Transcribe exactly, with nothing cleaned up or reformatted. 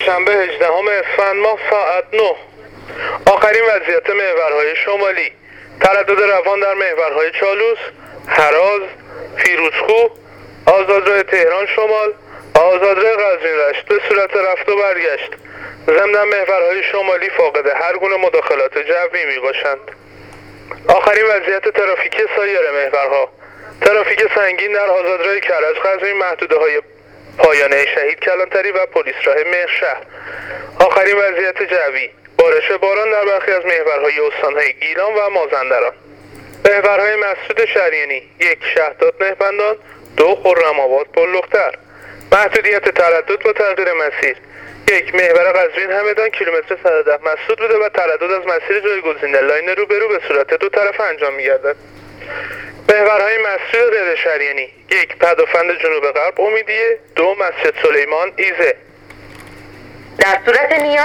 دوشنبه هجدهم اسفند ماه ساعت نه. آخرین وضعیت محورهای شمالی: تردد روان در محورهای چالوس، هراز، فیروزکوه، آزادراه تهران شمال، آزادراه قزوین رشت به صورت رفت و برگشت. ضمن محورهای شمالی فاقد هر گونه مداخلات جوی می باشند. آخرین وضعیت ترافیکی سایر محورها: ترافیک سنگین در آزادراه کرج قزوین، محدوده های پایانه شهید کلانتری و پلیس راه مهرشهر. آخرین وضعیت جوی: بارش باران در برخی از محورهای استانهای گیلان و مازندران. محورهای مسعود شریعتی: یک شهداد نهبندان، دو خرم‌آباد پل‌لختر. محدودیت تردد با تغییر مسیر: یک محور قزوین همدان کیلومتر صد و ده مسدود بوده و تردد از مسیر جایگزین لاین روبرو به صورت دو طرفه انجام می‌گردد. محورهای مسعود رضا شریعتی: یک پدافند جنوب غرب امیدیه، دو مسجد سلیمان ایزه. در صورت نیاز